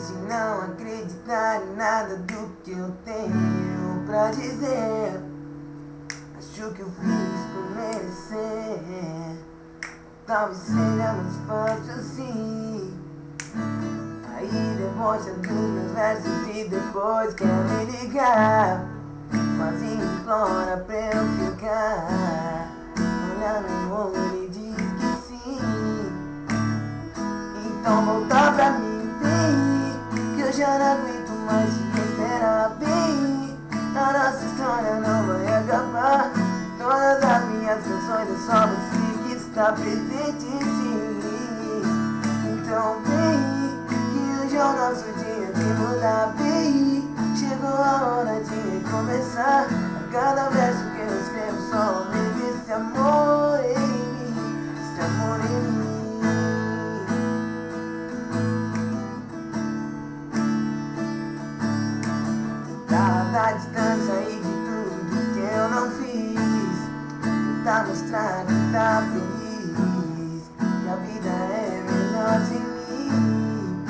de não acreditar em nada do que eu tenho pra dizer. Acho que eu fiz por merecer. Talvez seja mais fácil assim. Aí debocha dos meus versos e depois quer me ligar. Quase implora pra eu ficar. Olha no olho e diz que sim. Então volta pra mim, vem, que eu já não aguento mais te esperar, vem. A nossa história não vai acabar. Todas as minhas canções é só você que está presente, sim. Então vem, que hoje é o nosso dia de mudar, vem. Chegou a hora de recomeçar. A cada verso que eu escrevo só aumenta esse amor em mim, esse amor em mim. Da distância e de tudo que eu não fiz, tentar mostrar que tá feliz, que a vida é melhor sem mim.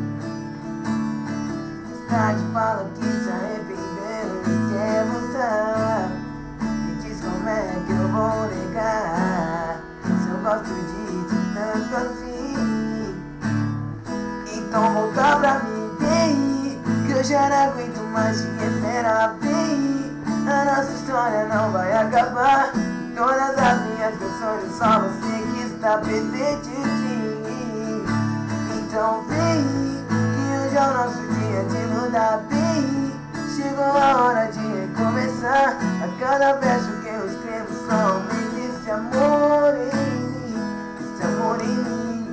Mais tarde fala que se arrependeu e quer voltar. Me diz como é que eu vou negar, se eu gosto de ti tanto assim. Então volta pra mim, vem, que eu já não aguento mais te esperar, vem. A nossa história não vai acabar. Todas as minhas canções é só você que está presente, sim. Então vem, que hoje é o nosso dia de mudar, vem. Chegou a hora de recomeçar. A cada verso que eu escrevo só aumenta esse amor em mim, esse amor em mim.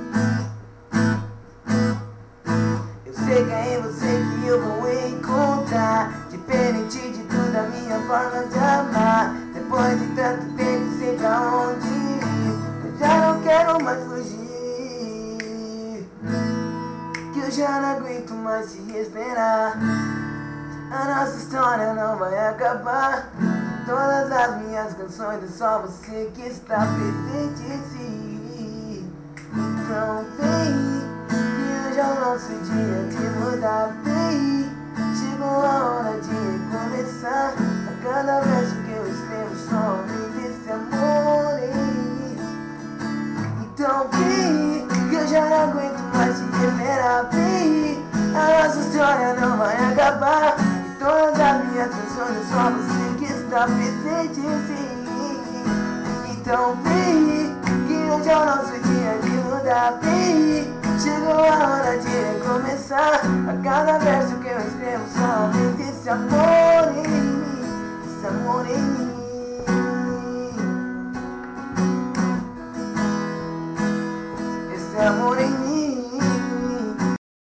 Eu sei que é em você que eu vou encontrar, diferente de tudo a minha forma de amar. Depois de tanto tempo sei pra onde ir, eu já não quero mais fugir, que eu já não aguento mais te esperar. A nossa história não vai acabar. Todas as minhas canções é só você que está presente, sim. Então vem, que hoje é o nosso dia de mudar, vem. Chegou a hora de recomeçar. A cada verso que eu escrevo só aumenta esse amor em mim. Então vem, que eu já não aguento mais te esperar, vem. A nossa história não vai acabar. E todas as minhas canções é só você que está presente, sim. Então vem, que hoje é o nosso dia de mudar, vem. Chegou a hora de recomeçar. A cada verso que eu escrevo só aumenta esse amor em mim, esse amor em mim.